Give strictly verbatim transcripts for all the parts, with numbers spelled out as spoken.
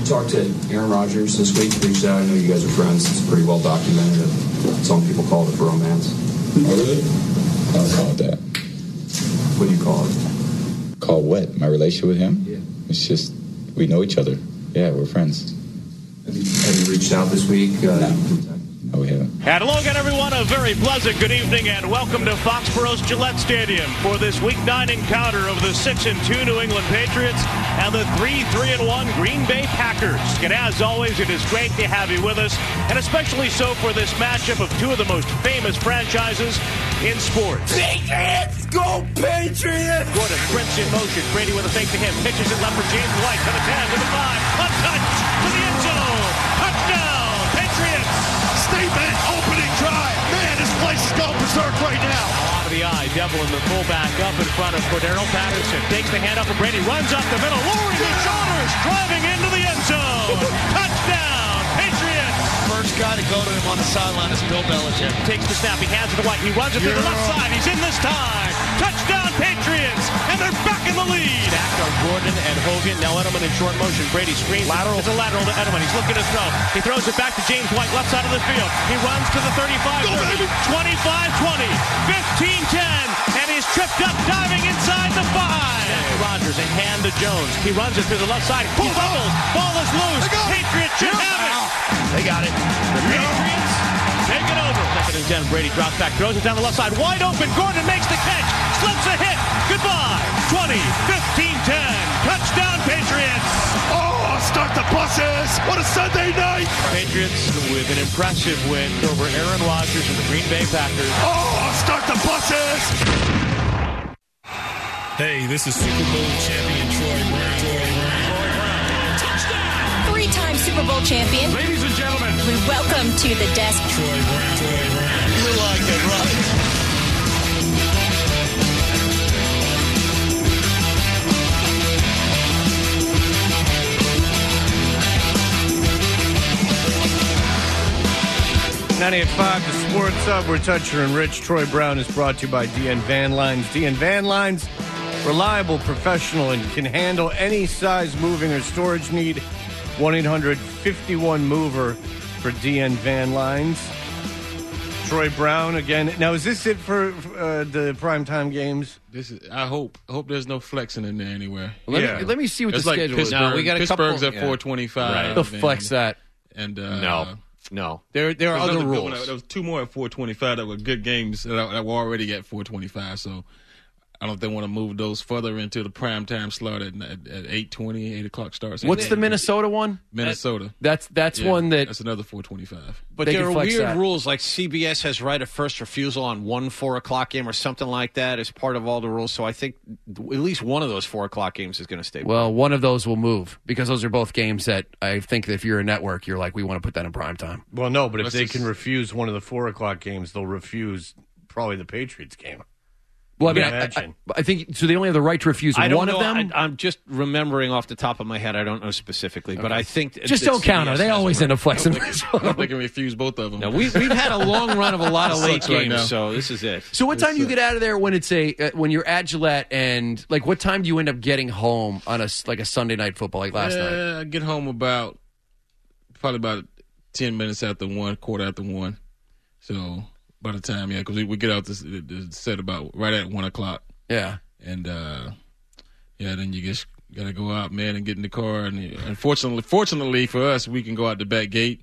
talk to Aaron Rodgers this week? Reached out. I know you guys are friends. It's pretty well documented. Some people call it a bromance. Really? I don't call it that. What do you call it? Call what? My relationship with him? Yeah. It's just, we know each other. Yeah, we're friends. Have you, have you reached out this week? Uh, no. No, we haven't. And hello again, everyone. A very pleasant good evening and welcome to Foxborough's Gillette Stadium for this Week nine encounter of the six and two New England Patriots and the three three and one Green Bay Packers. And as always, it is great to have you with us, and especially so for this matchup of two of the most famous franchises in sports. Patriots! Go Patriots! Gordon sprints in motion. Brady with a fake to him. Pitches it left for James White to the ten, to the five. Untouched to the end zone. Touchdown, Patriots! Statement, opening drive. Man, this place is going berserk right now. Out of the eye, Devlin, the fullback, up in front of Cordero Patterson. Takes the hand up for Brady, runs up the middle, lowering his shoulders, driving into the end zone. Touchdown, Patriots! First guy to go to him on the sideline is Bill Belichick. Takes the snap, he hands it to White, he runs it yeah. to the left side, he's in this time. Touchdown, Patriots! And they're back in the lead. Back are Gordon and Hogan. Now Edelman in short motion. Brady screens. Lateral. It's a lateral to Edelman. He's looking to throw. He throws it back to James White, left side of the field. He runs to the thirty-five, thirty, twenty-five twenty, fifteen ten, and he's tripped up diving inside the five. Rodgers and hand to Jones. He runs it to the left side. He fumbles. Ball is loose. Patriots should have it. They got it. The Patriots take it over. Second and ten. Brady drops back, throws it down the left side. Wide open. Gordon makes the catch. Slips a hit. Goodbye. twenty, fifteen, ten. Touchdown, Patriots. Oh, start the buses. What a Sunday night. Patriots with an impressive win over Aaron Rodgers and the Green Bay Packers. Oh, start the buses. Hey, this is Super Bowl champion Troy Brown. Troy Brown. Touchdown. Three-time Super Bowl champion. Ladies and gentlemen, we welcome to the desk. Troy Brown. Troy Brown. We like it, right? ninety-eight point five, the Sports Hub. We're Toucher and Rich. Troy Brown is brought to you by D N Van Lines. D N Van Lines, reliable, professional, and can handle any size moving or storage need. one eight hundred fifty-one mover for D N Van Lines. Troy Brown again. Now, is this it for uh, the primetime games? This is. I hope. I hope there's no flexing in there anywhere. Let, yeah. me, let me see what it's the like schedule Pittsburgh. is. No, we got a Pittsburgh's couple, at four twenty-five. Right. They'll flex that. And uh, no, no. There, there are other rules. There was two more at four twenty-five that were good games that, that were already at four twenty-five. So I don't know if they want to move those further into the primetime slot at, at, at eight twenty, eight o'clock starts. What's the Minnesota one? Minnesota. That's that's yeah, one that. That's another four twenty-five. But there are weird that. rules, like C B S has right of first refusal on one four o'clock game or something like that as part of all the rules. So I think at least one of those four o'clock games is going to stay. Well, one of those will move because those are both games that I think that if you're a network, you're like, we want to put that in prime time. Well, no, but if they can refuse one of the four o'clock games, they'll refuse probably the Patriots game. Well, I mean, I, I, I think so. They only have the right to refuse I don't one know, of them. I, I'm just remembering off the top of my head. I don't know specifically, okay. but I think just don't count it. They always end up flexing. I think they can refuse both of them. No, we, we've had a long run of a lot of late games, right, so this is it. So, what time it's do you uh, get out of there when it's a uh, when you're at Gillette, and like what time do you end up getting home on a like a Sunday night football like last yeah, night? Yeah, I get home about probably about ten minutes after one, quarter after one. So by the time, yeah, because we, we get out this, this set about right at one o'clock. Yeah. And, uh, yeah, then you just got to go out, man, and get in the car. And unfortunately, fortunately for us, we can go out the back gate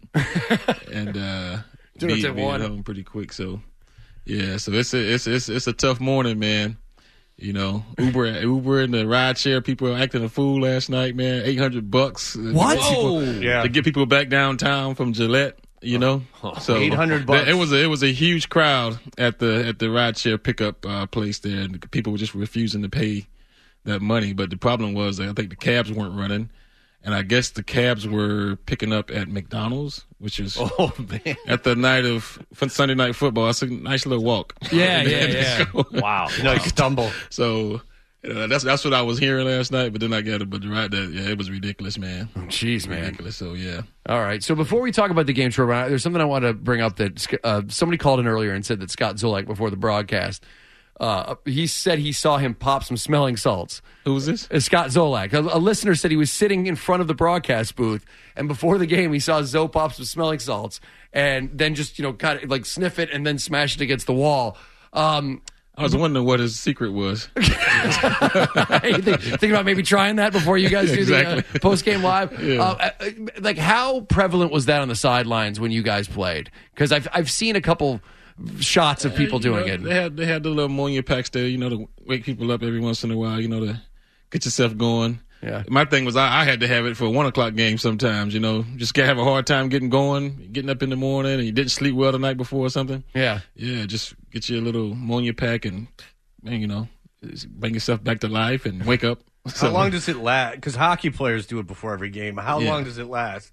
and uh, Do be, it be one. at home pretty quick. So, yeah, so it's a, it's, it's, it's a tough morning, man. You know, Uber, Uber and the ride share, people are acting a fool last night, man. eight hundred bucks. What? To get, people, yeah. to get people back downtown from Gillette. You know, so eight hundred bucks. It was a, it was a huge crowd at the at the rideshare pickup uh, place there, and people were just refusing to pay that money. But the problem was, I think the cabs weren't running, and I guess the cabs were picking up at McDonald's, which is oh man at the night of Sunday night football. It's a nice little walk. Yeah, yeah, yeah. Wow, nice stumble. So. You know, that's that's what I was hearing last night, but then I got it. But right there, yeah, it was ridiculous, man. Jeez, man. Ridiculous. So yeah. All right. So before we talk about the game, Troy, there's something I want to bring up that uh, somebody called in earlier and said that Scott Zulak before the broadcast Uh, he said he saw him pop some smelling salts. Who was this? Uh, Scott Zolak. A, a listener said he was sitting in front of the broadcast booth, and before the game, he saw Zoe pop some smelling salts, and then just you know kind of like sniff it and then smash it against the wall. Um, I was wondering what his secret was. you think, think about maybe trying that before you guys do exactly. the uh, post game live. Yeah. Uh, like, how prevalent was that on the sidelines when you guys played? Because I've I've seen a couple shots of people uh, doing know, it. They had they had the little ammonia packs there, you know, to wake people up every once in a while, you know, to get yourself going. Yeah. My thing was I, I had to have it for a one o'clock game sometimes, you know. Just have a hard time getting going, getting up in the morning, and you didn't sleep well the night before or something. Yeah. Yeah, just get you a little ammonia pack and, man, you know, bring yourself back to life and wake up. How long does it last? Because hockey players do it before every game. How Yeah. long does it last?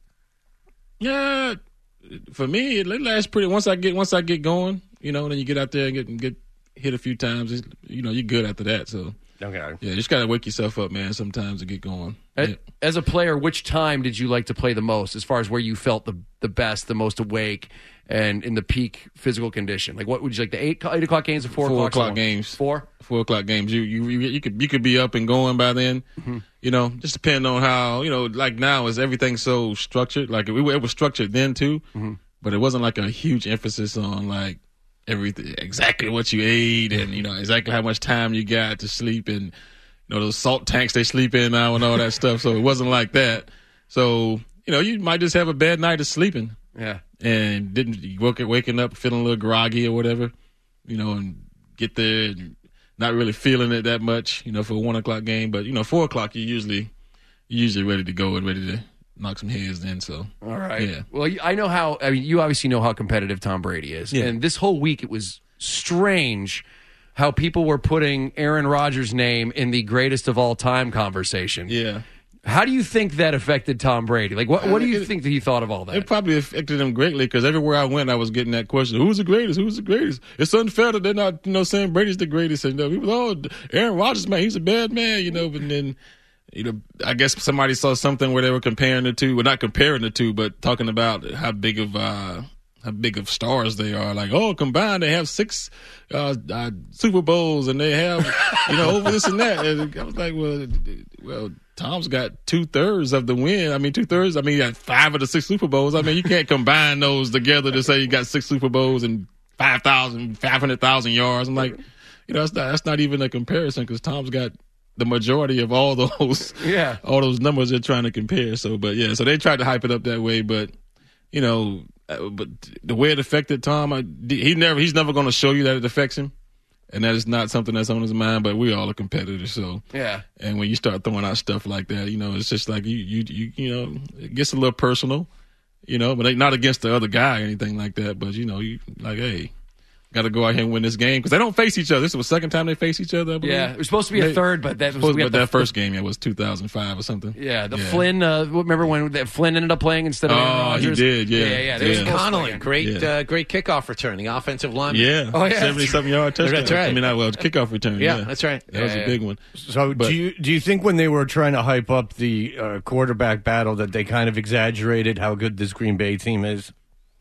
Yeah, for me, it lasts pretty. Once I get once I get going, you know, then you get out there and get get hit a few times. It's, you know, you're good after that. So Okay. yeah, you just gotta wake yourself up, man. Sometimes to get going. As, Yeah. as a player, which time did you like to play the most, as far as where you felt the the best, the most awake, and in the peak physical condition? Like, what would you like, the eight eight o'clock games or four, Four o'clock, o'clock games. Four. Four o'clock games. You you you, you could you could be up and going by then. Mm-hmm. You know, just depending on how you know. Like now, is everything so structured? Like it, it was structured then too, mm-hmm. but it wasn't like a huge emphasis on like everything exactly what you ate and you know exactly how much time you got to sleep and you know those salt tanks they sleep in now and all that stuff. So it wasn't like that. So you know you might just have a bad night of sleeping. Yeah. And didn't you woke waking up feeling a little groggy or whatever, you know, and get there and not really feeling it that much, you know, for a one o'clock game. But you know, four o'clock you're usually you're usually ready to go and ready to knock some heads then. So all right. yeah. Well, I know how. I mean, you obviously know how competitive Tom Brady is, Yeah. and this whole week it was strange how people were putting Aaron Rodgers' name in the greatest of all time conversation. Yeah. How do you think that affected Tom Brady? Like, what, what do you It- think that he thought of all that? It probably affected him greatly because everywhere I went, I was getting that question: "Who's the greatest? Who's the greatest?" It's unfair that they're not, you know, saying Brady's the greatest. And you know, people, oh, Aaron Rodgers, man, he's a bad man, you know. But then, you know, I guess somebody saw something where they were comparing the two, well, not comparing the two, but talking about how big of uh, how big of stars they are. Like, oh, combined they have six uh, uh, Super Bowls, and they have, you know, over this and that. And I was like, well, well. Tom's got two thirds of the win. I mean, two thirds. I mean, he got five of the six Super Bowls. I mean, you can't combine those together to say you got six Super Bowls and five thousand, five hundred thousand yards. I'm like, you know, that's not that's not even a comparison because Tom's got the majority of all those, yeah, all those numbers they're trying to compare. So, but yeah, so they tried to hype it up that way, but you know, but the way it affected Tom, I, he never, he's never going to show you that it affects him. And that is not something that's on his mind, but we all are competitors, so yeah. And when you start throwing out stuff like that, you know, it's just like you, you, you, you know, it gets a little personal, you know, but not against the other guy or anything like that. But you know, you like, hey, got to go out here and win this game because they don't face each other. This was the second time they face each other. I believe. Yeah, it was supposed to be a They- third, but that was Supposed, we but had the- that first game, yeah, was two thousand five or something. Yeah, the Flynn. Uh, remember when that Flynn ended up playing instead of Aaron Oh, he Rodgers? did, yeah. yeah, yeah. They were Yeah. supposed to Connolly, play again. great, Yeah. uh, great kickoff return. The offensive lineman. Yeah, Oh, yeah. seventy-something yard touchdown. That's right. I mean, that was kickoff return. Yeah, Yeah, that's right. That was Yeah, a yeah. big one. So But- do you do you think when they were trying to hype up the uh, quarterback battle that they kind of exaggerated how good this Green Bay team is?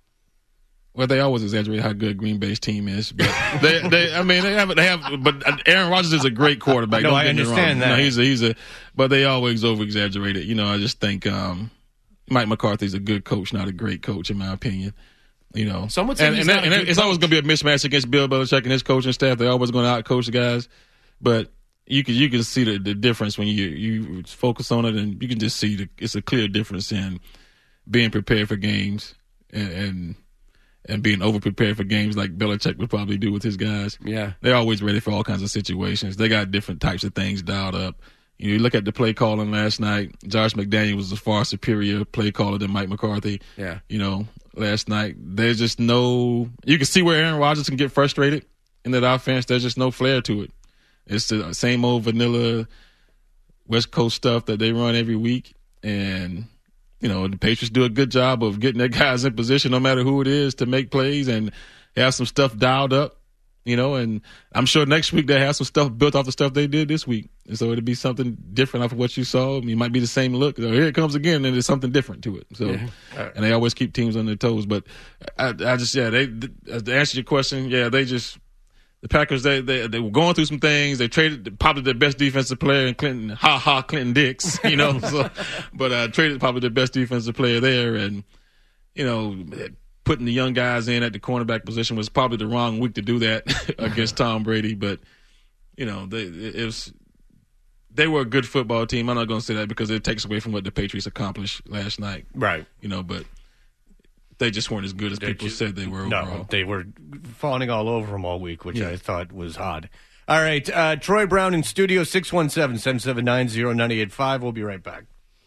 Well, they always exaggerate how good Green Bay's team is, but they, they, I mean, they have, they have, but Aaron Rodgers is a great quarterback. No, Don't I get me understand wrong. that. No, he's a, he's a, but they always over exaggerate it. You know, I just think um, Mike McCarthy's a good coach, not a great coach, in my opinion. You know, Some would say and, he's and, not and a good it's always going to be a mismatch against Bill Belichick and his coaching staff. They're always going to out-coach the guys, but you can you can see the, the difference when you you focus on it, and you can just see the, it's a clear difference in being prepared for games and. and and being over-prepared for games like Belichick would probably do with his guys. Yeah. They're always ready for all kinds of situations. They got different types of things dialed up. You know, you look at the play calling last night, Josh McDaniel was a far superior play caller than Mike McCarthy. Yeah. You know, last night, there's just no – you can see where Aaron Rodgers can get frustrated in that offense. There's just no flair to it. It's the same old vanilla West Coast stuff that they run every week. And – you know, the Patriots do a good job of getting their guys in position, no matter who it is, to make plays and have some stuff dialed up, you know, and I'm sure next week they have some stuff built off the stuff they did this week. And so it'll be something different off of what you saw. I mean, it might be the same look. So here it comes again, and there's something different to it. So, Yeah. and they always keep teams on their toes. But I, I just, yeah, they, to answer your question, yeah, they just, the Packers, they, they they were going through some things. They traded probably their best defensive player in Clinton, ha ha, Clinton Dix, you know. so, but uh, traded probably their best defensive player there, and you know, putting the young guys in at the cornerback position was probably the wrong week to do that against Tom Brady. But you know, they it was they were a good football team. I'm not going to say that because it takes away from what the Patriots accomplished last night, right? You know, but. They just weren't as good as people said they were overall. No, they were fawning all over them all week, which yeah. I thought was odd. All right, uh, Troy Brown in studio, six one seven, seven seven nine, zero nine eight five. We'll be right back.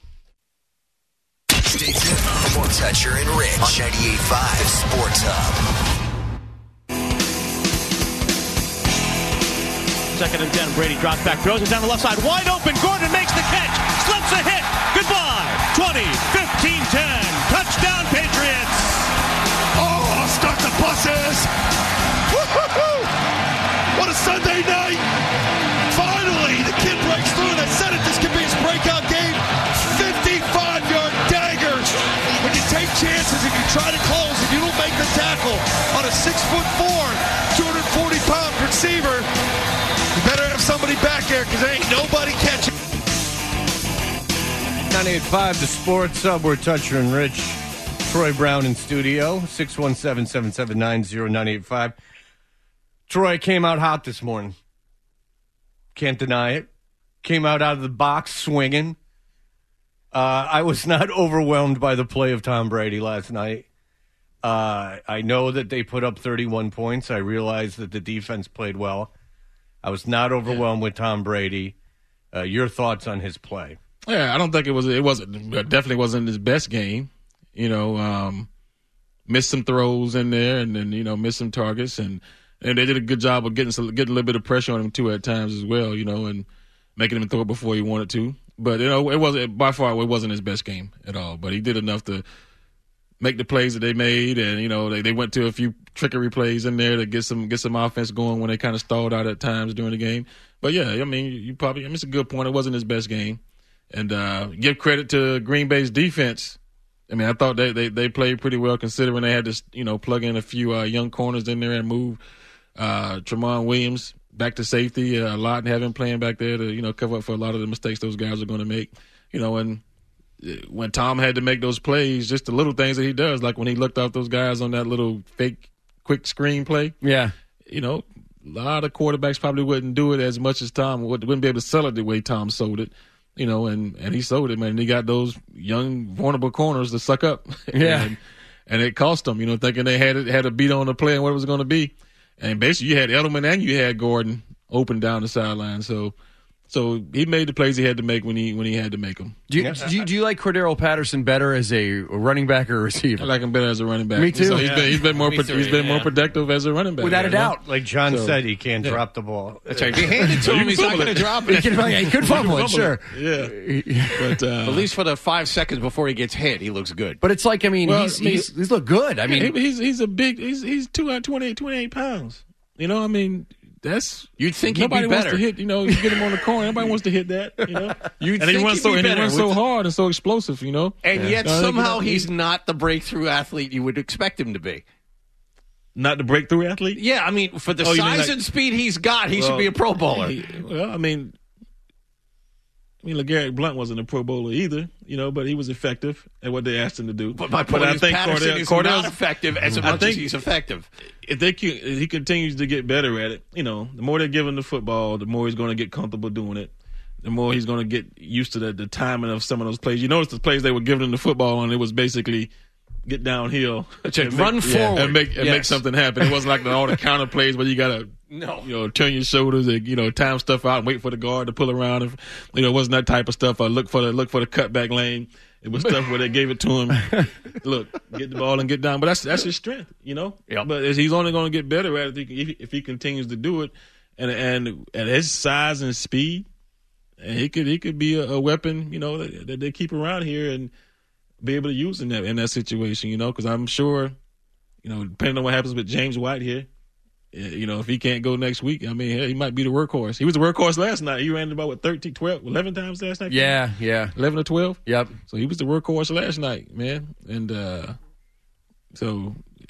Stay tuned. More Toucher and Rich on ninety-eight point five Sports Hub. Second and ten. Brady drops back, throws it down the left side. Wide open. Gordon makes the catch. Slips a hit. Goodbye. twenty, fifteen, ten. Touchdown, Patriots. Oh, I'll start the buses. Woo-hoo-hoo. What a Sunday night. Finally, the kid breaks through. And I said it, this could be his breakout game. fifty-five-yard dagger. When you take chances and you try to close and you don't make the tackle on a six foot four, two hundred forty pound receiver, you better have somebody back there because there ain't nobody catching. ninety-eight point five, the Sports Hub. We're Toucher and Rich. Troy Brown in studio, six one seven, seven seven nine, zero nine eight five. Troy came out hot this morning. Can't deny it. Came out out of the box swinging. Uh, I was not overwhelmed by the play of Tom Brady last night. Uh, I know that they put up thirty-one points. I realized that the defense played well. I was not overwhelmed yeah. with Tom Brady. Uh, your thoughts on his play? Yeah, I don't think it was. It wasn't. It definitely wasn't his best game. You know, um, missed some throws in there, and then you know missed some targets, and, and they did a good job of getting some, getting a little bit of pressure on him too at times as well. You know, and making him throw it before he wanted to. But you know, it wasn't by far. It wasn't his best game at all. But he did enough to make the plays that they made, and you know they, they went to a few trickery plays in there to get some get some offense going when they kind of stalled out at times during the game. But yeah, I mean, you probably I mean, it's a good point. It wasn't his best game. And uh, give credit to Green Bay's defense. I mean, I thought they, they, they played pretty well considering they had to, you know, plug in a few uh, young corners in there and move uh, Tramon Williams back to safety uh, a lot and have him playing back there to, you know, cover up for a lot of the mistakes those guys are going to make. You know, and when Tom had to make those plays, just the little things that he does, like when he looked out those guys on that little fake quick screen play. Yeah. You know, a lot of quarterbacks probably wouldn't do it as much as Tom, wouldn't be able to sell it the way Tom sold it. You know, and, and he sold it, man. And he got those young, vulnerable corners to suck up. Yeah. and, and it cost them, you know, thinking they had it, had a beat on the play and what it was going to be. And basically, you had Edelman and you had Gordon open down the sideline. So, so he made the plays he had to make when he when he had to make them. Do you, yeah. do you, do you like Cordero Patterson better as a running back or a receiver? I like him better as a running back. Me too. So he's yeah. been he's been more Me pro- too, he's been yeah. more productive as a running back. Without a right? doubt. Like John so, said, he can't yeah. drop the ball. That's right. If you hand it to him, he's not going to drop it. He can, he could fumble it, sure. Yeah. But, uh, at least for the five seconds before he gets hit, he looks good. But it's like, I mean, well, he's, I mean, he's he's looked good. I mean, yeah, he's he's a big he's he's two twenty-eight, twenty-eight pounds. You know, I mean, that's you'd think he'd nobody be wants better. to hit. You know, you get him on the corner. Nobody wants to hit that. You know, you'd and think he runs he'd so be and he better runs with- so hard and so explosive. You know, And yet Uh, somehow you know, he's not the breakthrough athlete you would expect him to be. not the breakthrough athlete. Yeah, I mean, for the Oh, you mean size like- and speed he's got, he Well, should be a Pro Bowler. He- well, I mean, I mean, LeGarrette Blount wasn't a Pro Bowler either. You know, but he was effective at what they asked him to do. But my point I is, think Patterson Cordell- is Cordell's- not effective as I much think- as he's effective. If they can, if he continues to get better at it, you know, the more they give him the football, the more he's going to get comfortable doing it. The more he's going to get used to the, the timing of some of those plays. You notice the plays they were giving him the football on, it was basically get downhill, and run make, forward. and make and Yes. make something happen. It wasn't like the, all the counter plays where you got to No. you know turn your shoulders and you know time stuff out and wait for the guard to pull around. And, you know, it wasn't that type of stuff. I look for the look for the cutback lane. It was stuff where they gave it to him. Look, get the ball and get down. But that's that's his strength, you know. Yep. But he's only going to get better at it if he, if he continues to do it. And and at his size and speed, and he could he could be a, a weapon, you know, that, that they keep around here and be able to use in that in that situation, you know. Because I'm sure, you know, depending on what happens with James White here, you know, if he can't go next week, I mean, he might be the workhorse. He was the workhorse last night. He ran about, what, thirteen, twelve, eleven times last night? yeah, yeah. eleven or twelve? Yep. So he was the workhorse last night, man. And uh, so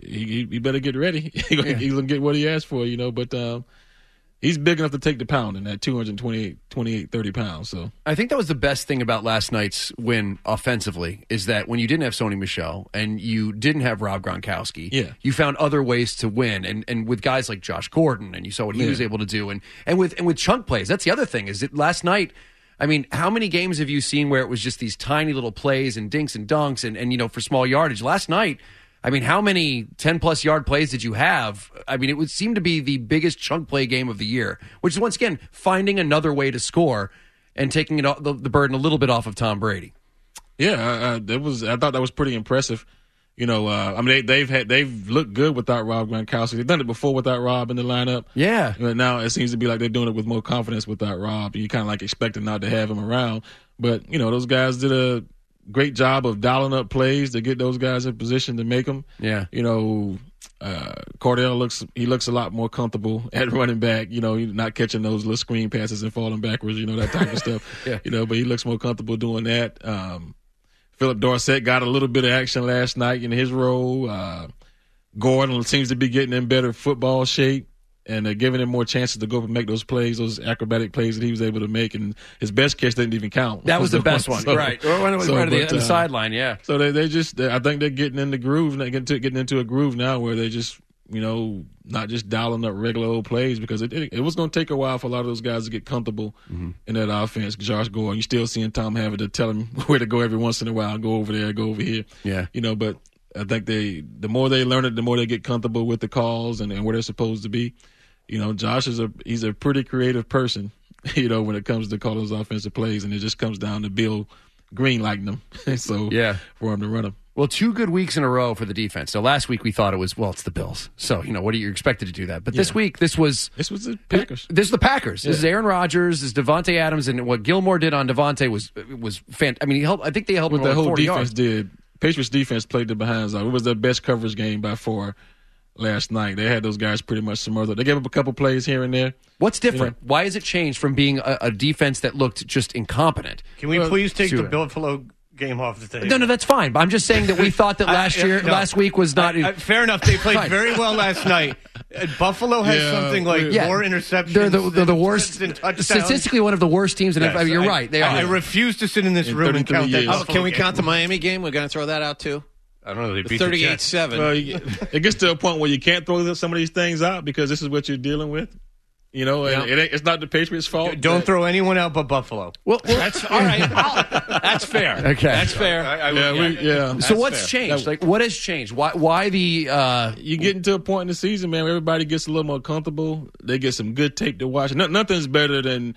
he, he, he better get ready. He's gonna, yeah. gonna get what he asked for, you know. But um, he's big enough to take the pounding at two twenty-eight, twenty-eight, thirty pounds. So I think that was the best thing about last night's win offensively is that when you didn't have Sony Michel and you didn't have Rob Gronkowski, yeah. you found other ways to win. And and with guys like Josh Gordon, and you saw what he yeah. was able to do, and and with and with chunk plays. That's the other thing is that last night. I mean, how many games have you seen where it was just these tiny little plays and dinks and dunks and, and you know, for small yardage? Last night, I mean, how many ten-plus yard plays did you have? I mean, it would seem to be the biggest chunk play game of the year, which is, once again, finding another way to score and taking it, the, the burden a little bit off of Tom Brady. Yeah, uh, that was. I thought that was pretty impressive. You know, uh, I mean, they, they've had they've looked good without Rob Gronkowski. They've done it before without Rob in the lineup. Yeah. But now it seems to be like they're doing it with more confidence without Rob. You kind of like expecting not to have him around. But, you know, those guys did a great job of dialing up plays to get those guys in position to make them. Yeah. You know, uh, Cordell looks he looks a lot more comfortable at running back. You know, he's not catching those little screen passes and falling backwards. You know, that type of stuff. Yeah. You know, but he looks more comfortable doing that. Um, Philip Dorsett got a little bit of action last night in his role. Uh, Gordon seems to be getting in better football shape, and they're giving him more chances to go up and make those plays, those acrobatic plays that he was able to make. And his best catch didn't even count. That was the best one, so, right? Or when it was so, right but, at the, uh, the sideline, yeah. So they they just they, I think they're getting in the groove, and they're getting, to, getting into a groove now where they just you know not just dialing up regular old plays because it it, it was going to take a while for a lot of those guys to get comfortable mm-hmm. in that offense. Josh Gordon, you still seeing Tom Havard to tell him where to go every once in a while, go over there, go over here. Yeah, you know, but I think they the more they learn it, the more they get comfortable with the calls and, and where they're supposed to be. You know, Josh is a he's a pretty creative person, you know, when it comes to calling those offensive plays, and it just comes down to Bill Green liking them. so yeah, for him to run them. Well, two good weeks in a row for the defense. So last week we thought it was, well, it's the Bills. So, you know, what are you expected to do that? But yeah. this week, this was... This was the Packers. This is the Packers. Yeah. This is Aaron Rodgers, this is Devontae Adams, and what Gilmore did on Devontae was was fantastic. I mean, he helped, I think they helped what him the whole forty defense yards. did. Patriots defense played the behinds out. It was their best coverage game by far last night. They had those guys pretty much smothered. They gave up a couple plays here and there. What's different? You know? Why has it changed from being a, a defense that looked just incompetent? Can we well, please take the Buffalo game off the table? No, no, that's fine. But I'm just saying that we thought that last I, year, no. last week was not. I, I, fair enough. They played very well last night. Uh, Buffalo has yeah, something like yeah. more interceptions. They're the, they're the worst. Statistically, one of the worst teams. In yes, I mean, you're I, right. They I, are. I refuse to sit in this in room and count that. Oh, can we count the Miami game? We're going to throw that out too. I don't know. They beat thirty-eight seven. Well, it gets to a point where you can't throw some of these things out because this is what you're dealing with. You know, and yeah. it, it's not the Patriots' fault. Don't but, throw anyone out but Buffalo. Well, well that's all right. I'll, that's fair. Okay, that's fair. I, I, yeah, yeah. we, yeah. So what's fair. changed? That, like, what has changed? Why? Why the? Uh, you getting to a point in the season, man, where everybody gets a little more comfortable. They get some good tape to watch. No, nothing's better than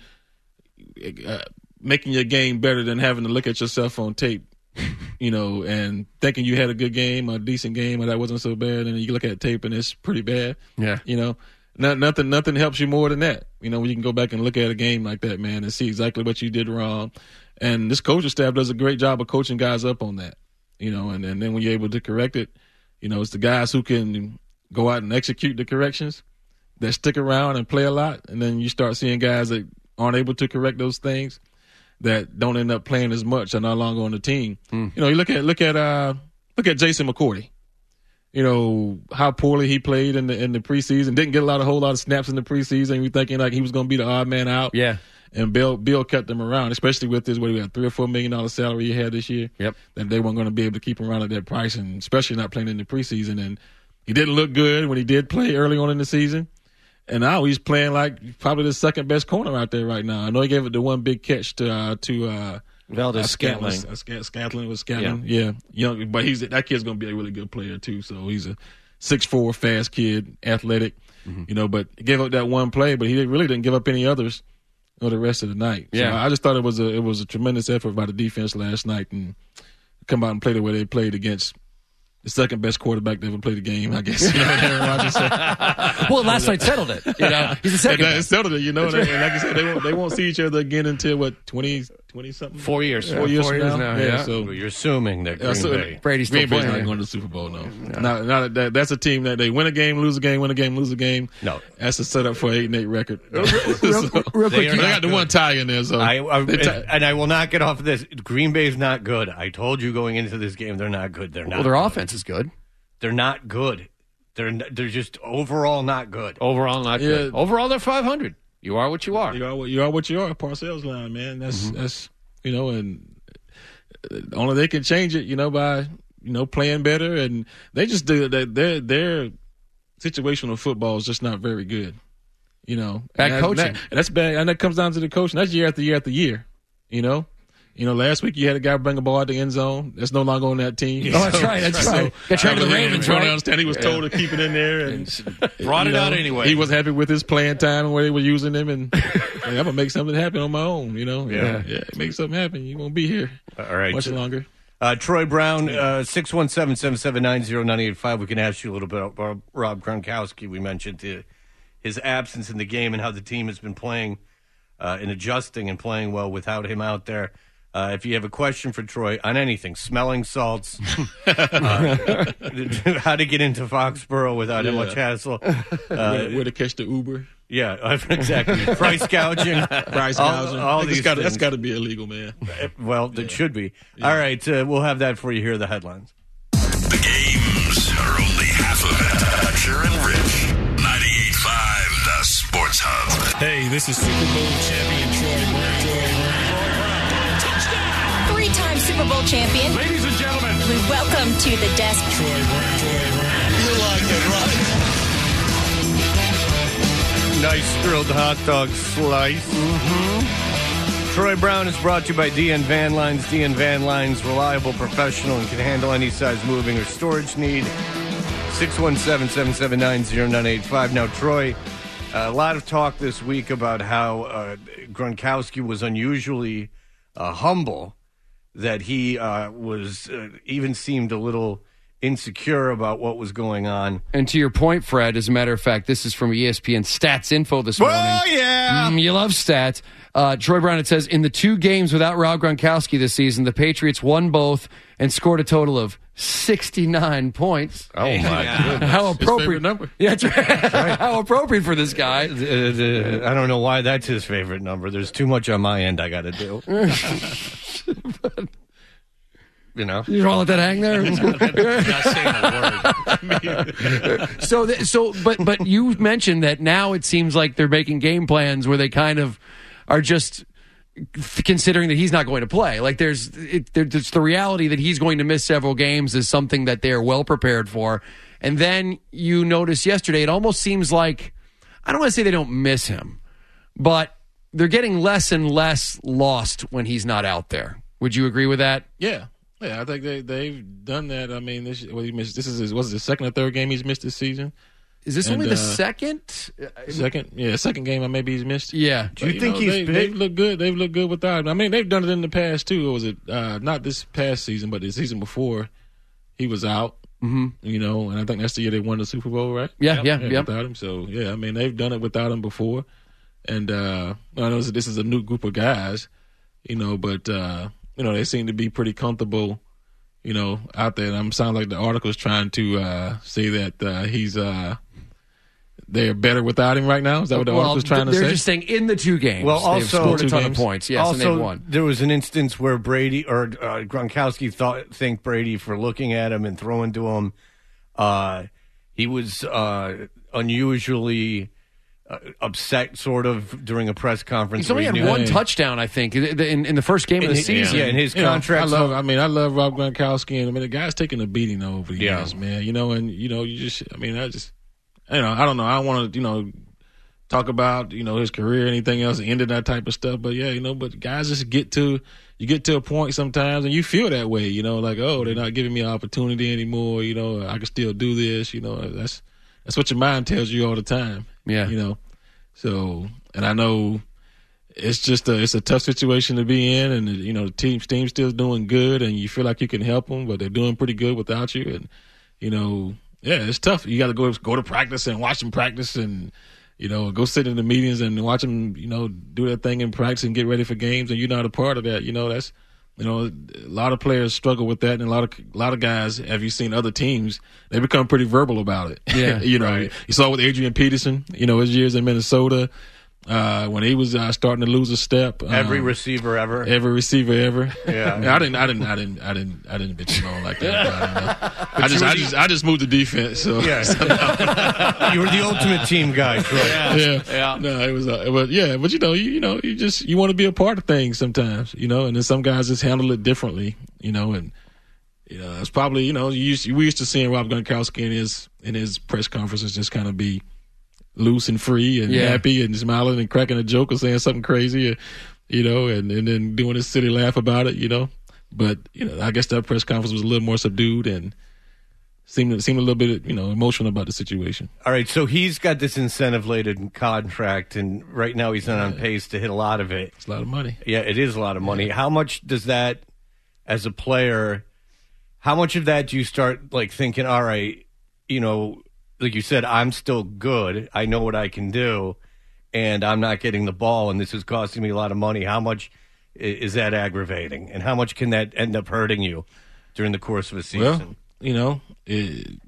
uh, making your game better than having to look at yourself on tape. You know, and thinking you had a good game, a decent game, or that wasn't so bad, and you look at tape and it's pretty bad. Yeah, you know. Not, nothing, nothing helps you more than that. You know, when you can go back and look at a game like that, man, and see exactly what you did wrong. And this coaching staff does a great job of coaching guys up on that. You know, and, and then when you're able to correct it, you know, it's the guys who can go out and execute the corrections that stick around and play a lot. And then you start seeing guys that aren't able to correct those things that don't end up playing as much and no longer on the team. Mm. You know, you look at look at uh, look at Jason McCourty. You know, how poorly he played in the in the preseason. Didn't get a lot, a whole lot of snaps in the preseason. We thinking like he was going to be the odd man out. Yeah. And Bill Bill kept him around, especially with this, what he had, three or four million dollar salary he had this year. Yep. That they weren't going to be able to keep him around at that price, and especially not playing in the preseason. And he didn't look good when he did play early on in the season. And now he's playing like probably the second best corner out there right now. I know he gave it the one big catch to uh, to uh, Valdez Scantling. Scantling. Scantling was Scantling, yeah. yeah. Young, but he's that kid's going to be a really good player too. So he's a six foot four fast kid, athletic, mm-hmm. you know. But he gave up that one play, but he really didn't give up any others for the rest of the night. So yeah, I just thought it was a it was a tremendous effort by the defense last night and come out and play the way they played against the second best quarterback to ever play the game, I guess. You know what Aaron Rodgers said. Well, last night settled it. You know, he's the second. And, uh, settled it. You know, and, and like I said, they won't they won't see each other again until what twenty, twenty something. Four years. Four years Four from years now. now, Yeah. yeah. So well, you're assuming that Green uh, so Bay, Brady's still Green Bay's playing, not yeah. going to the Super Bowl. No, no. Not, not that. That's a team that they win a game, lose a game, win a game, lose a game. No, that's a setup for an eight and eight record. real, so, real they, quick, they got the one tie in there. So I, I and, t- and I will not get off of this. Green Bay's not good. I told you going into this game, they're not good. They're not. Well, their good. offense is good. They're not good. They're they're just overall not good. Overall not Yeah. good. Overall they're five hundred. You are what you are. You are what you are. What you are. Parcells line, man. That's Mm-hmm. that's you know, and only they can change it. You know, by you know playing better, and they just do that. Their their situational football is just not very good. You know, Bad and that- coaching. that- and that's bad, and that comes down to the coaching. That's year after year after year. You know. You know, last week you had a guy bring a ball out the end zone. That's no longer on that team. Oh, that's right. That's right. Got traded to the Ravens, I right? understand he was told to keep it in there and Brought you it out know, anyway. He was happy with his playing time and where they were using him, and hey, I'm gonna make something happen on my own. You know, Yeah. yeah, make something happen. You won't be here All right. much longer. Uh, Troy Brown, uh, six one seven, seven seven nine, zero nine eight five. We can ask you a little bit about Rob Gronkowski. We mentioned uh, his absence in the game and how the team has been playing uh, and adjusting and playing well without him out there. Uh, if you have a question for Troy on anything, smelling salts, uh, how to get into Foxborough without Yeah. much hassle. Uh, where, where to catch the Uber? Yeah, exactly. Price gouging. Price All- gouging. all That's these gotta- that's things. got to be illegal, man. Well, it should be. All right, uh, we'll have that for you. Here are the headlines. The games are only half of it. Toucher and Rich. ninety-eight point five, the Sports Hub. Hey, this is Super Bowl champion Troy Brown. Troy Brown. Three-time Super Bowl champion. Ladies and gentlemen. We welcome to the desk. Troy Brown. Troy Brown. You like it, right? Nice grilled hot dog slice. Mm-hmm. Troy Brown is brought to you by D N Van Lines. D N Van Lines, reliable, professional, and can handle any size moving or storage need. six one seven, seven seven nine, zero nine eight five. Now, Troy, a lot of talk this week about how uh, Gronkowski was unusually uh, humble, that he uh, was uh, even seemed a little insecure about what was going on. And to your point, Fred, as a matter of fact, this is from E S P N Stats Info this morning. Oh, yeah. Mm, you love stats. Uh, Troy Brown, it says, in the two games without Rob Gronkowski this season, the Patriots won both and scored a total of sixty-nine points. Oh, my goodness. How His appropriate. favorite number. Yeah, that's right. How appropriate for this guy. Uh, the- I don't know why that's his favorite number. There's too much on my end I got to do. You know? You don't want to let that hang there? Not saying a word. so, th- so, but, but you mentioned that now it seems like they're making game plans where they kind of are just f- considering that he's not going to play. Like there's, it, there- there's the reality that he's going to miss several games is something that they are well prepared for. And then you notice yesterday, it almost seems like, I don't want to say they don't miss him, but they're getting less and less lost when he's not out there. Would you agree with that? Yeah. Yeah, I think they they've done that. I mean, this well, he missed, this is his, was it the second or third game he's missed this season? Is this And, only the uh, second? Second, yeah, second game I maybe he's missed. Yeah. Do you But, think know, he's they, big? They've looked good. They've looked good without him. I mean, they've done it in the past too. Or was it uh, not this past season, but the season before? He was out. Mm-hmm. You know, and I think that's the year they won the Super Bowl, right? Yeah, yeah, yeah. Without him, so yeah, I mean, they've done it without him before, and uh, I know this is a new group of guys, you know, but uh, you know they seem to be pretty comfortable. You know, out there. And I'm sounding like the article is trying to uh, say that uh, he's uh, they're better without him right now. Is that what the well, article is trying to they're say? just saying in the two games. Well, they've also scored a Two ton games. of points. Yes, and also, they've won. there was an instance where Brady or uh, Gronkowski thought thanked Brady for looking at him and throwing to him. Uh, he was uh, unusually uh, upset, sort of, during a press conference. He's only where had he knew- one Yeah. touchdown, I think, in, in the first game In of the his- season. yeah, in his You know, contract. I love. I mean, I love Rob Gronkowski, and I mean, the guy's taking a beating over the Yeah. years, man. You know, and you know, you just. I mean, I just. You know, I don't know. I don't want to, you know, talk about you know his career, or anything else, ended that type of stuff. But yeah, you know, but guys just get to you get to a point sometimes, and you feel that way. You know, like oh, they're not giving me an opportunity anymore. You know, I can still do this. You know, that's that's what your mind tells you all the time. Yeah. You know, so and I know. It's just a it's a tough situation to be in, and you know the team team's still doing good, and you feel like you can help them, but they're doing pretty good without you, and you know yeah, it's tough. You got to go go to practice and watch them practice, and you know go sit in the meetings and watch them you know do their thing in practice and get ready for games, and you're not a part of that. You know that's you know a lot of players struggle with that, and a lot of a lot of guys. Have you seen other teams? They become pretty verbal about it. Yeah, you know right. you saw with Adrian Peterson, you know his years in Minnesota. Uh, when he was uh, starting to lose a step, every um, receiver ever, every receiver ever. Yeah, I didn't, I didn't, I didn't, I didn't, I didn't bitch him on like that. I, I just, I just, I just moved the defense. So yeah, you were the ultimate team guy, Troy. Yeah, yeah. yeah. No, it was, uh, but yeah, but you know, you, you know, you just you want to be a part of things sometimes, you know, and then some guys just handle it differently, you know, and you know, it's probably you know, you used, we used to seeing Rob Gronkowski in his in his press conferences just kind of be loose and free and yeah. happy and smiling and cracking a joke or saying something crazy, you know, and, and then doing his silly laugh about it, you know. But, you know, I guess that press conference was a little more subdued and seemed, seemed a little bit, you know, emotional about the situation. All right, so he's got this incentive-laden contract, and right now he's not on pace to hit a lot of it. It's a lot of money. Yeah, it is a lot of money. Yeah. How much does that, as a player, how much of that do you start, like, thinking, all right, you know, like you said, I'm still good. I know what I can do, and I'm not getting the ball, and this is costing me a lot of money. How much is that aggravating, and how much can that end up hurting you during the course of a season? Well, you know, it,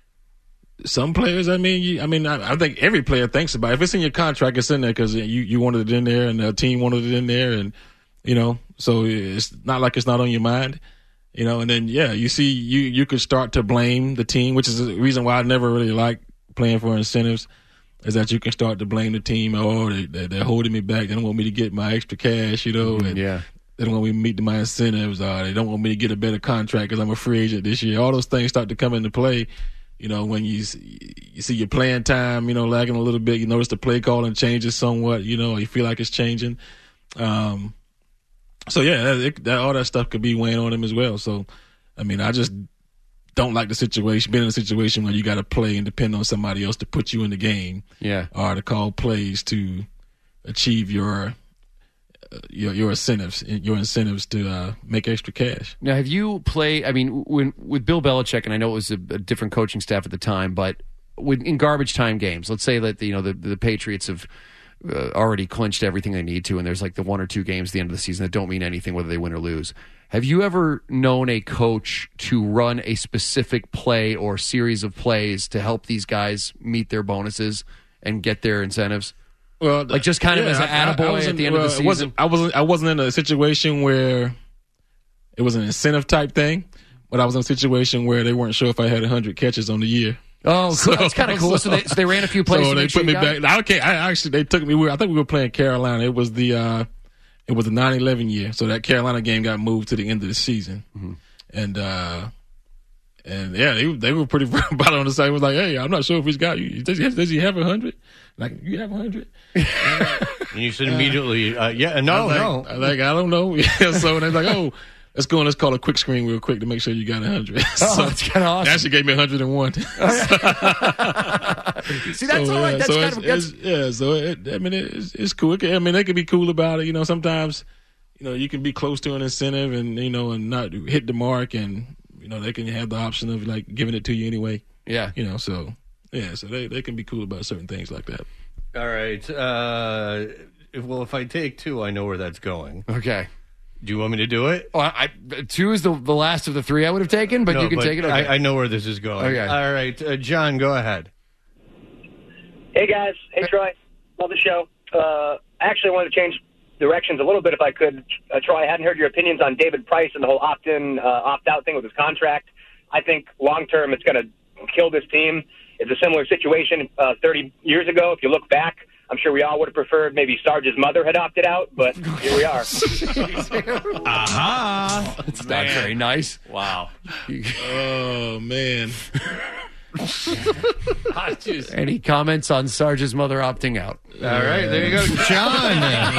some players, I mean, you, I mean, I, I think every player thinks about it. If it's in your contract, it's in there because you, you wanted it in there, and the team wanted it in there, and, you know, so it's not like it's not on your mind. You know, and then, yeah, you see, you, you could start to blame the team, which is the reason why I never really like playing for incentives, is that you can start to blame the team. Oh, they, they, they're holding me back. They don't want me to get my extra cash, you know, and yeah. they don't want me to meet my incentives. Or they don't want me to get a better contract because I'm a free agent this year. All those things start to come into play, you know, when you, you see your playing time, you know, lagging a little bit. You notice the play calling changes somewhat, you know, you feel like it's changing. Um So, yeah, it, that, all that stuff could be weighing on him as well. So, I mean, I just don't like the situation, being in a situation where you got to play and depend on somebody else to put you in the game. Yeah. Or to call plays to achieve your uh, your, your incentives, your incentives to uh, make extra cash. Now, have you played, I mean, when, with Bill Belichick, and I know it was a, a different coaching staff at the time, but with, in garbage time games, let's say that, you know, the, the Patriots have Uh, already clinched everything they need to, and there's like the one or two games at the end of the season that don't mean anything whether they win or lose. Have you ever known a coach to run a specific play or series of plays to help these guys meet their bonuses and get their incentives? Well, like just kind yeah, of as an I, attaboy I, I at the end well, of the season? It wasn't, I, wasn't, I wasn't in a situation where it was an incentive type thing, but I was in a situation where they weren't sure if I had one hundred catches on the year. Oh, cool. So, that's kind of cool. So, so, they, so they ran a few plays. So to they make put sure me you got back. Okay, I actually they took me. We were, I think we were playing Carolina. It was the uh, it was the nine eleven year. So that Carolina game got moved to the end of the season, mm-hmm. and uh, and yeah, they they were pretty about on the side. It was like, hey, I'm not sure if he's got you. Does he have, does he have a hundred? Like, you have a hundred? And you said immediately, uh, yeah, no, like, no. I like I don't know. Yeah, so they're like, oh. Let's go and let's call a quick screen real quick to make sure you got one hundred. Oh, so that's kind of awesome. They actually gave me one hundred one. See, that's so, all right. Yeah, That's so kind it's, of that's... it's, yeah. So it, I mean, it's, it's cool. It can, I mean, they can be cool about it. You know, sometimes, you know, you can be close to an incentive and you know, and not hit the mark, and you know, they can have the option of like giving it to you anyway. Yeah. You know, so yeah, so they they can be cool about certain things like that. All right. Uh, well, if I take two, I know where that's going. Okay. Do you want me to do it? Well, I, two is the the last of the three I would have taken, but no, you can but take it. Okay. I, I know where this is going. Okay. All right. Uh, John, go ahead. Hey, guys. Hey, Troy. Love the show. Uh, I actually wanted to change directions a little bit if I could. Uh, Troy, I hadn't heard your opinions on David Price and the whole opt-in, uh, opt-out thing with his contract. I think long-term it's going to kill this team. It's a similar situation uh, thirty years ago. If you look back, I'm sure we all would have preferred maybe Sarge's mother had opted out, but here we are. Aha! It's not very nice. Wow. Oh, man. Any comments on Sarge's mother opting out? All right, there you go. John.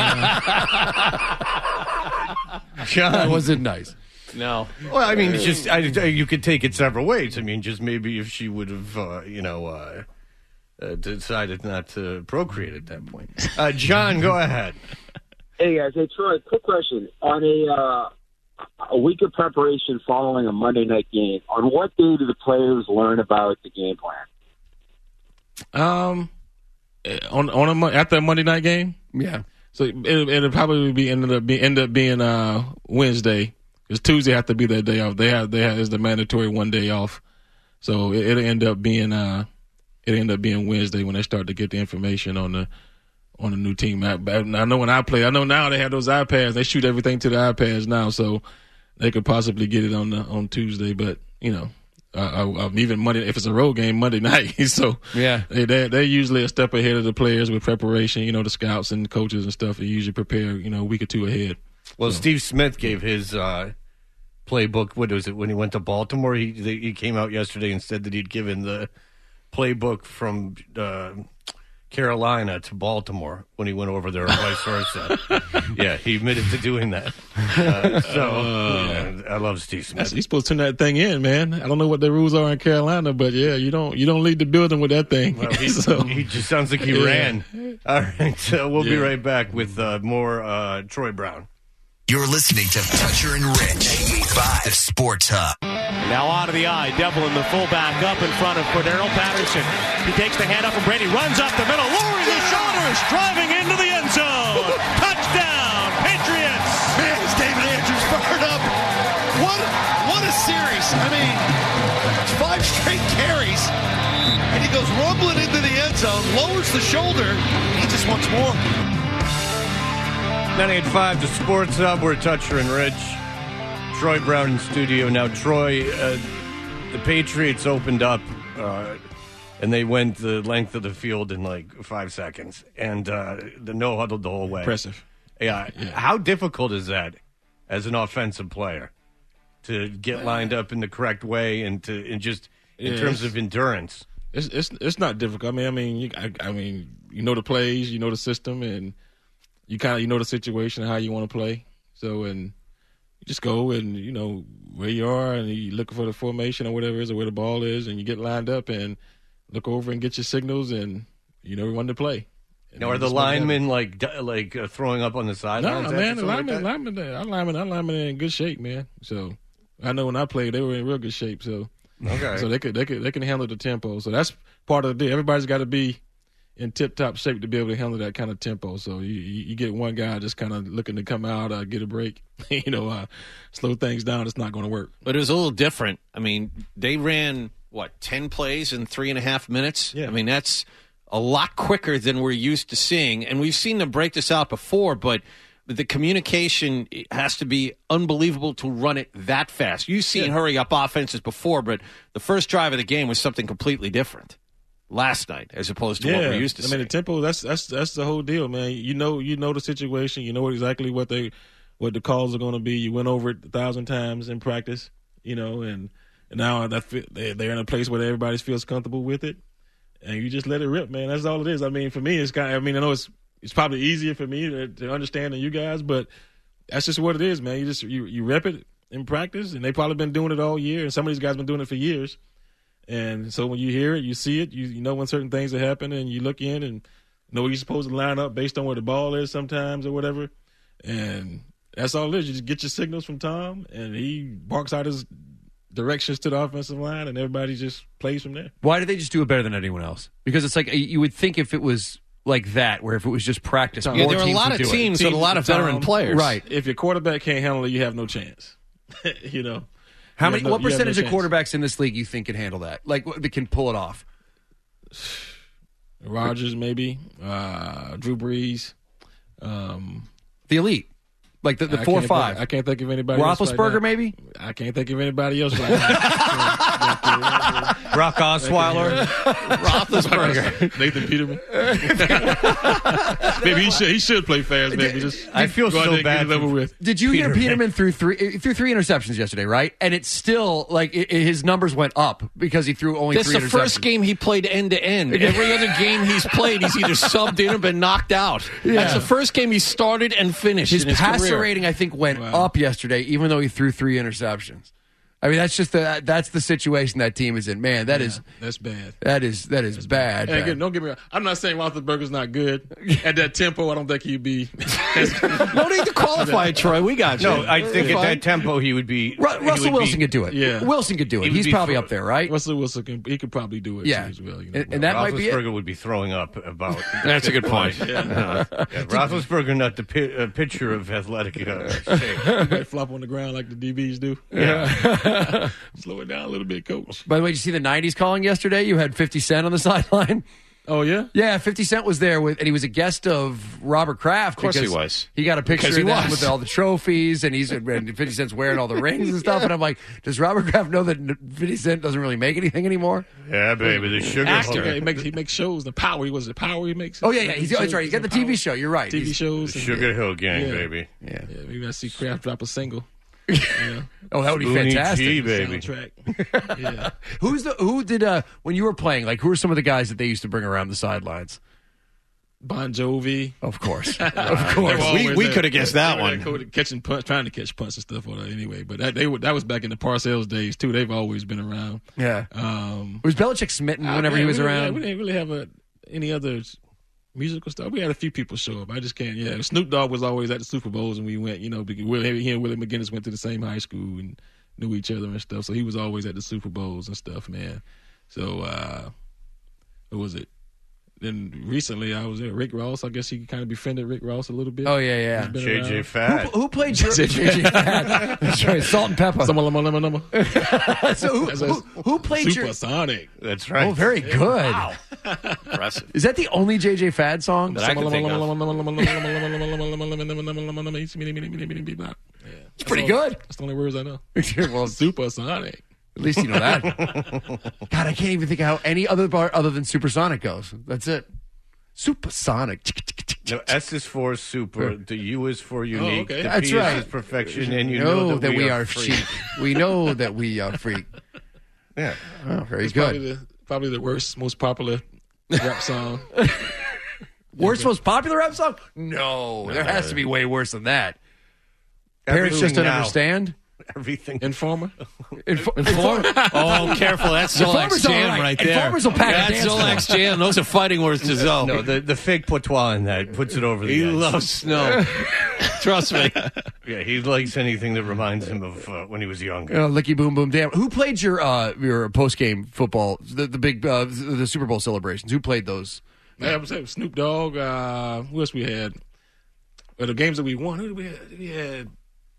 John. That wasn't nice. No. Well, I mean, it's just I, you could take it several ways. I mean, just maybe if she would have, uh, you know, uh, uh, decided not to procreate at that point. Uh, John, go ahead. Hey, guys. Hey, Troy, quick question. On a uh, a week of preparation following a Monday night game, on what day do the players learn about the game plan? Um, on on a, after a Monday night game? Yeah. So it, it'll probably be ended up be, end up being uh, Wednesday. Because Tuesday have to be their day off. They have they have is the mandatory one day off. So it, it'll end up being uh it'll end up being Wednesday when they start to get the information on the on a new team. I, I know when I play, I know now they have those iPads. They shoot everything to the iPads now, so they could possibly get it on the, on Tuesday. But you know, uh, I, I, even Monday if it's a road game Monday night. So yeah, they they they're usually a step ahead of the players with preparation. You know, the scouts and coaches and stuff. They usually prepare you know a week or two ahead. Well, so. Steve Smith gave his uh, playbook. What was it when he went to Baltimore? He he came out yesterday and said that he'd given the playbook from uh, Carolina to Baltimore when he went over there, or vice versa. Yeah, he admitted to doing that. Uh, so Uh, yeah, I love Steve Smith. He's supposed to turn that thing in, man. I don't know what the rules are in Carolina, but yeah, you don't you don't leave the building with that thing. Well, he, so, he just sounds like he yeah. ran. All right, so we'll be Yeah. right back with uh, more uh, Troy Brown. You're listening to Toucher and Rich, ninety-eight point five, the Sports Hub. Now on to the eye. Devlin, the fullback, up in front of Cordero Patterson. He takes the hand up from Brady, runs up the middle, lowering his shoulders, driving into the end zone. Touchdown, Patriots! Man, is David Andrews fired up. What, what a series. I mean, five straight carries, and he goes rumbling into the end zone, lowers the shoulder. He just wants more. ninety-eight point five, the Sports Hub. We're Toucher and Rich. Troy Brown in studio. Now, Troy, uh, the Patriots opened up, uh, and they went the length of the field in like five seconds. And uh, the no huddle the whole way. Impressive. Yeah. Yeah. How difficult is that as an offensive player to get lined up in the correct way and to and just in Yeah, terms it's- of endurance? It's it's it's not difficult. I mean, I mean, you, I, I mean, you know the plays, you know the system, and you kind of you know the situation and how you want to play. So and you just go and you know where you are, and you look for the formation or whatever it is, or where the ball is, and you get lined up and look over and get your signals, and you know when to play. And Now, are the just make it happen. linemen like d- like uh, throwing up on the No, sidelines? after man, the something like linemen, that? linemen, our linemen, our linemen are in good shape, man. So I know when I played, they were in real good shape. So Okay. so they could they could they can handle the tempo. So that's part of the deal. Everybody's got to be in tip top shape to be able to handle that kind of tempo. So you you, you get one guy just kind of looking to come out, uh, get a break, you know, uh, slow things down. It's not going to work. But it was a little different. I mean, they ran, what, ten plays in three and a half minutes? Yeah. I mean, that's a lot quicker than we're used to seeing. And we've seen them break this out before, but the communication has to be unbelievable to run it that fast. You've seen Yeah. hurry-up offenses before, but the first drive of the game was something completely different last night as opposed to what we're used to I seeing. mean, the tempo, that's that's that's the whole deal, man. You know you know the situation. You know exactly what they what the calls are going to be. You went over it a thousand times in practice, you know, and, and now that fe- they- they're in a place where everybody feels comfortable with it, and you just let it rip, man. That's all it is. I mean, for me, it's kind of, I mean, I know it's it's probably easier for me to, to understand than you guys, but that's just what it is, man. You just you you rep it in practice, and they probably been doing it all year, and some of these guys been doing it for years. And so when you hear it, you see it, you, you know when certain things are happening, and you look in and know where you're supposed to line up based on where the ball is sometimes or whatever. And that's all it is. You just get your signals from Tom, and he barks out his directions to the offensive line, and everybody just plays from there. Why do they just do it better than anyone else? Because it's like you would think if it was like that, where if it was just practice, Yeah, more there are a teams lot would of do it. teams with a lot of veteran players. Right. If your quarterback can't handle it, you have no chance. you know. How You many? have no- what you have no percentage of chance. quarterbacks in this league you think can handle that? Like that can pull it off? Rodgers, maybe. Uh, Drew Brees. Um, The elite, like the, the I four or can't five. Think, I can't think of anybody else right Roethlisberger, now. maybe. I can't think of anybody else right now. Brock Osweiler. Roethlisberger. Nathan Peterman. maybe he should he should play fast. Maybe just I feel go out so there and bad get it over for- with. Did you hear Peterman. Peterman threw three he threw three interceptions yesterday, right? And it's still like it, it- his numbers went up because he threw only That's three the interceptions. first game he played end to end. Every other game he's played, he's either subbed in or been knocked out. That's the first game he started and finished His in his passer career. rating, I think, went Wow. up yesterday, even though he threw three interceptions. I mean, that's just the that's the situation that team is in. Man, that is That's bad. that is that is bad. And bad. again, don't get me wrong. I'm not saying Roethlisberger's not good. At that tempo, I don't think he'd be. No need to qualify it, Troy. We got you. No, I think You're at fine. that tempo he would be. Ru- he Russell would Wilson be, could do it. Yeah. Wilson could do He it. would He's be probably fr- up there, right? Russell Wilson can he could probably do it Yeah. too as well. You know, And- and that might be it. Roethlisberger would be throwing up about. That's a good point. Yeah, Roethlisberger, not the pi- uh, picture of athletic uh, shape. might flop on the ground like the D Bs do. Yeah, slow it down a little bit, coach. By the way, did you see the nineties calling yesterday? You had fifty Cent on the sideline. Oh, yeah? Yeah, fifty Cent was there, with, and he was a guest of Robert Kraft. Of course he because was. He got a picture Because he of them was. with all the trophies, and he's and fifty Cent's wearing all the rings and stuff. And I'm like, does Robert Kraft know that fifty Cent doesn't really make anything anymore? Yeah, baby, the sugar. Actor. Yeah, he makes he makes shows. The Power. He was the Power. He makes. Oh yeah, yeah. He's, oh, that's right. He's got the T V show. You're right. T V He's- shows. The and- Sugar Hill Gang, yeah. baby. Yeah. Yeah, maybe I see Kraft drop a single. Yeah. Oh, that would be Spoonie fantastic. G, baby. Soundtrack. Yeah. Who's the who did uh when you were playing? Like, who are some of the guys that they used to bring around the sidelines? Bon Jovi. Of course, of They were course. We- always we there. coulda guessed They that were one. there co- Catching punch, trying to catch punch and stuff on that anyway. But that they were, that was back in the Parcells days too. They've always been around. Yeah. Um, Was Belichick smitten I- whenever yeah, he was we didn't- around? We didn't really have a, any other musical stuff. We had a few people show up. I just can't. Yeah, Snoop Dogg was always at the Super Bowls, and we went. You know, because Willie, he and Willie McGinnis went to the same high school and knew each other and stuff. So he was always at the Super Bowls and stuff, man. So uh, what was it? Then recently I was there. Rick Ross. I guess he kind of befriended Rick Ross a little bit. Oh yeah, yeah. He's been J J around. Fat. Who, who played J J Fat? That's right. Salt and Pepper. Some lemon, lemon, lemon. So who, That's who, who played your? Supersonic. That's right. Oh, very good. Wow. Impressive. Is that the only J J Fad song? That I can think of. It's pretty good. That's the only words I know. Well, Supersonic. at least you know that. God, I can't even think of how any other part other than Supersonic goes. That's it. Supersonic. No, S is for super. The U is for unique. okay. The That's P right. is perfection, and you know, know, that, we are free. chic. We know that we are freak. Yeah. Oh, very It's good. probably the, probably the worst, most popular rap song. Worst, most popular rap song? No, there has to be way worse than that. Parents just Everything don't now. understand. Everything. Informer. Info- Informer. Oh, careful. That's Zolak's Informer's all jam right. right there. Informers will pack a That's dance floor. Zolak's jam. Those are fighting words to Zoe. No, the, the fake patois in that puts it over the He edge. loves snow. Trust me. Yeah, he likes anything that reminds him of uh, when he was younger. Uh, Licky Boom Boom Damn. Who played your uh, your post game football? The, the big uh, the Super Bowl celebrations. Who played those? Yeah, I was saying Snoop Dogg. Uh, who else we had? Well, the games that we won. Who did we have? We had.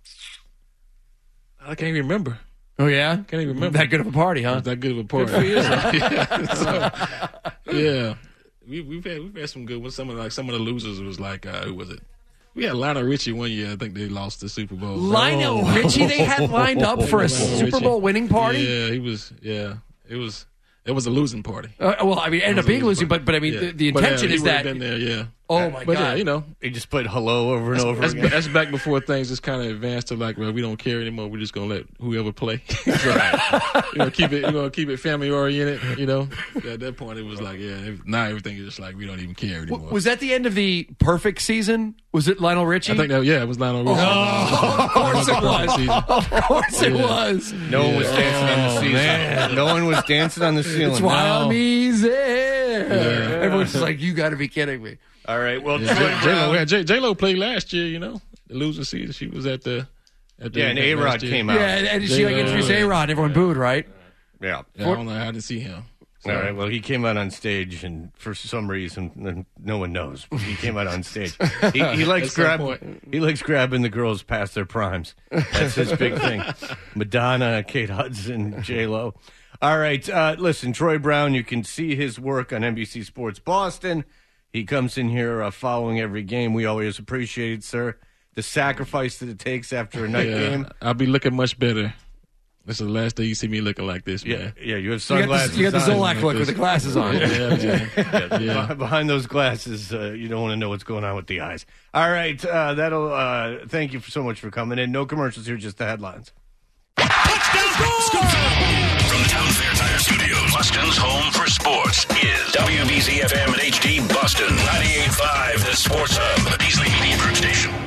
I can't even remember. Oh yeah, Can't even remember. that good of a party, It huh? was that good of a party. for you. yeah. So, yeah. We, we've had we've had some good ones. Some of like some of the losers was like uh, who was it? We had Lionel Richie one year. I think they lost the Super Bowl. Lionel Richie, they had lined up for a Lionel Super Richie. Bowl winning party. Yeah, he was. Yeah, it was. It was a losing party. Uh, well, I mean, it ended up being losing, but but I mean, Yeah. the, the But, uh, intention he is would have that. been there. Yeah. Oh my But god! yeah, you know, He just played hello over and over that's, again. that's back before things just kind of advanced to like, well, we don't care anymore. We're just gonna let whoever play. So, you know, keep it. You know, keep it family oriented. You know, at that point it was like, yeah. Now everything is just like we don't even care anymore. Was that the end of the perfect season? Was it Lionel Richie? I think that yeah, it was Lionel Richie. Oh, of course it was. Of course it Yeah. was. No one was dancing on the Oh, ceiling. No one was dancing on the ceiling. That's why No. I'm easy. Everyone's just like, you got to be kidding me. All right. Well, Yeah, Troy J- Brown- J-Lo, J- J-Lo played last year. You know, the losing season. She was at the. At the Yeah, and event A-Rod last year. came out. Yeah, and, and she like J-Lo, introduced yeah. A-Rod. Everyone booed, right? Yeah. Yeah, I don't know. I didn't see him. So, All right. Well, he came out on stage, and for some reason, no one knows, but he came out on stage. He, he likes At some grab. point. He likes grabbing the girls past their primes. That's his big thing. Madonna, Kate Hudson, J Lo. All right. Uh, listen, Troy Brown. You can see his work on N B C Sports Boston. He comes in here uh, following every game. We always appreciate it, sir. The sacrifice that it takes after a night yeah, game. I'll be looking much better. This is the last day you see me looking like this, Yeah, man. yeah. You have You got, sunglasses. the, you got the on. Zolak look with the glasses on. Yeah, yeah, yeah. Yeah. Behind those glasses, uh, you don't want to know what's going on with the eyes. All right, uh, that'll. Uh, thank you so much for coming in. No commercials here, just the headlines. From the Town Fair Tire Studios, Boston's home for sports is W B Z F M and H D Boston ninety-eight point five, the Sports Hub, a Beasley Media Group station.